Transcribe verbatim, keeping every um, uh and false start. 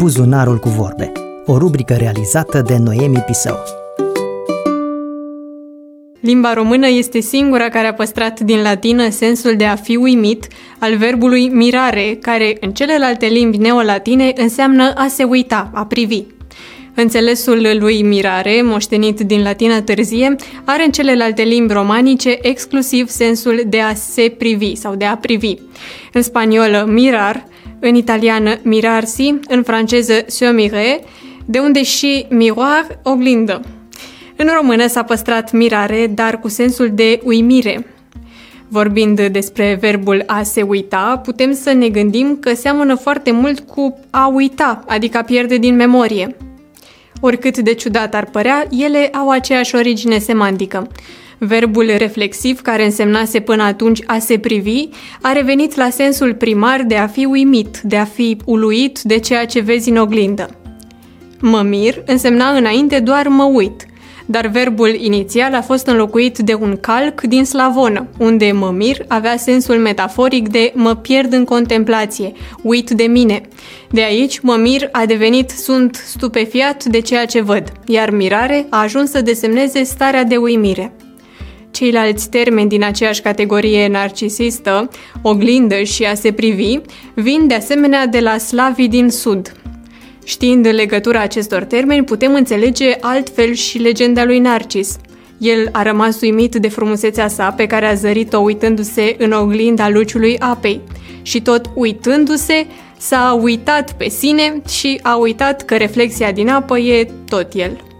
Buzunarul cu vorbe, o rubrică realizată de Noemi Pisău. Limba română este singura care a păstrat din latină sensul de a fi uimit al verbului mirare, care în celelalte limbi neolatine înseamnă a se uita, a privi. Înțelesul lui mirare, moștenit din latină târzie, are în celelalte limbi romanice exclusiv sensul de a se privi sau de a privi. În spaniolă mirar, în italiană mirarsi, în franceză se mirer, de unde și miroir, oglindă. În română s-a păstrat mirare, dar cu sensul de uimire. Vorbind despre verbul a se uita, putem să ne gândim că seamănă foarte mult cu a uita, adică a pierde din memorie. Oricât de ciudat ar părea, ele au aceeași origine semantică. Verbul reflexiv, care însemnase până atunci a se privi, a revenit la sensul primar de a fi uimit, de a fi uluit de ceea ce vezi în oglindă. Mă mir însemna înainte doar mă uit, dar verbul inițial a fost înlocuit de un calc din slavonă, unde mă mir avea sensul metaforic de mă pierd în contemplație, uit de mine. De aici, mă mir a devenit sunt stupefiat de ceea ce văd, iar mirare a ajuns să desemneze starea de uimire. Ceilalți termeni din aceeași categorie narcisistă, oglindă și a se privi, vin de asemenea de la slavii din sud. Știind legătura acestor termeni, putem înțelege altfel și legenda lui Narcis. El a rămas uimit de frumusețea sa pe care a zărit-o uitându-se în oglinda luciului apei. Și tot uitându-se, s-a uitat pe sine și a uitat că reflexia din apă e tot el.